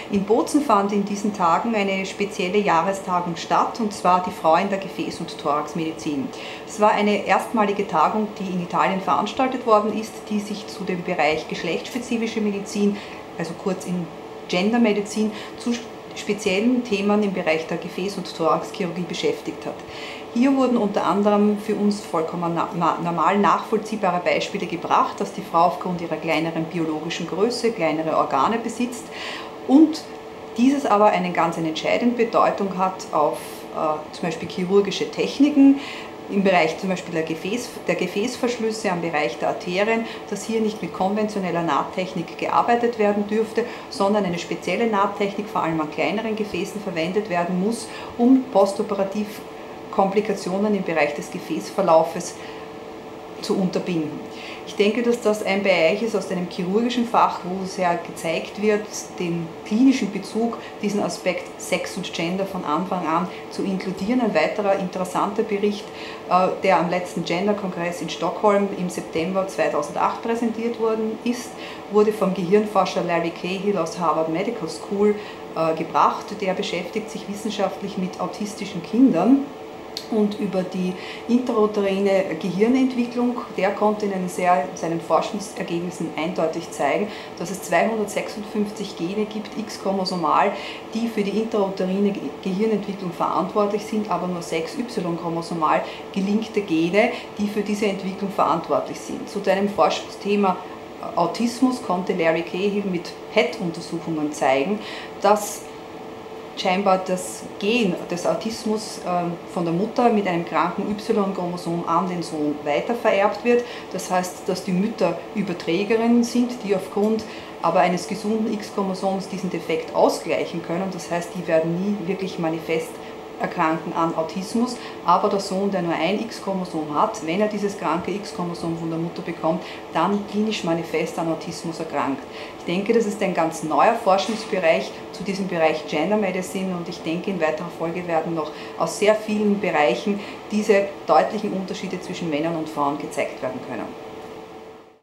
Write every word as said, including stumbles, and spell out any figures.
In Bozen fand in diesen Tagen eine spezielle Jahrestagung statt, und zwar die Frau in der Gefäß- und Thoraxmedizin. Es war eine erstmalige Tagung, die in Italien veranstaltet worden ist, die sich zu dem Bereich geschlechtsspezifische Medizin, also kurz in Gendermedizin, zu speziellen Themen im Bereich der Gefäß- und Thoraxchirurgie beschäftigt hat. Hier wurden unter anderem für uns vollkommen normal nachvollziehbare Beispiele gebracht, dass die Frau aufgrund ihrer kleineren biologischen Größe kleinere Organe besitzt und dieses aber eine ganz eine entscheidende Bedeutung hat auf äh, zum Beispiel chirurgische Techniken, im Bereich zum Beispiel der, Gefäß, der Gefäßverschlüsse, am Bereich der Arterien, dass hier nicht mit konventioneller Nahttechnik gearbeitet werden dürfte, sondern eine spezielle Nahttechnik vor allem an kleineren Gefäßen verwendet werden muss, um postoperativ Komplikationen im Bereich des Gefäßverlaufes zu unterbinden. Ich denke, dass das ein Bereich ist aus einem chirurgischen Fach, wo sehr gezeigt wird, den klinischen Bezug, diesen Aspekt Sex und Gender von Anfang an zu inkludieren. Ein weiterer interessanter Bericht, der am letzten Gender-Kongress in Stockholm im September zweitausendacht präsentiert worden ist, wurde vom Gehirnforscher Larry Cahill aus Harvard Medical School gebracht. Der beschäftigt sich wissenschaftlich mit autistischen Kindern und über die intrauterine Gehirnentwicklung. Der konnte in sehr, seinen Forschungsergebnissen eindeutig zeigen, dass es zweihundertsechsundfünfzig Gene gibt, X-chromosomal, die für die intrauterine Gehirnentwicklung verantwortlich sind, aber nur sechs Y-chromosomal gelinkte Gene, die für diese Entwicklung verantwortlich sind. Zu deinem Forschungsthema Autismus konnte Larry Cahill mit P E T-Untersuchungen zeigen, dass scheinbar das Gen des Autismus von der Mutter mit einem kranken Y-Chromosom an den Sohn weitervererbt wird. Das heißt, dass die Mütter Überträgerinnen sind, die aufgrund aber eines gesunden X-Chromosoms diesen Defekt ausgleichen können. Das heißt, die werden nie wirklich manifest erkranken an Autismus, aber der Sohn, der nur ein X-Chromosom hat, wenn er dieses kranke X-Chromosom von der Mutter bekommt, dann klinisch manifest an Autismus erkrankt. Ich denke, das ist ein ganz neuer Forschungsbereich zu diesem Bereich Gender Medicine, und ich denke, in weiterer Folge werden noch aus sehr vielen Bereichen diese deutlichen Unterschiede zwischen Männern und Frauen gezeigt werden können.